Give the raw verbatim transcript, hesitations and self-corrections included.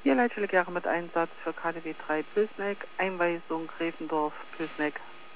Hier Leitstelle Gera mit Einsatz für K D W drei Pülsneck, Einweisung Gräfendorf Pülsneck.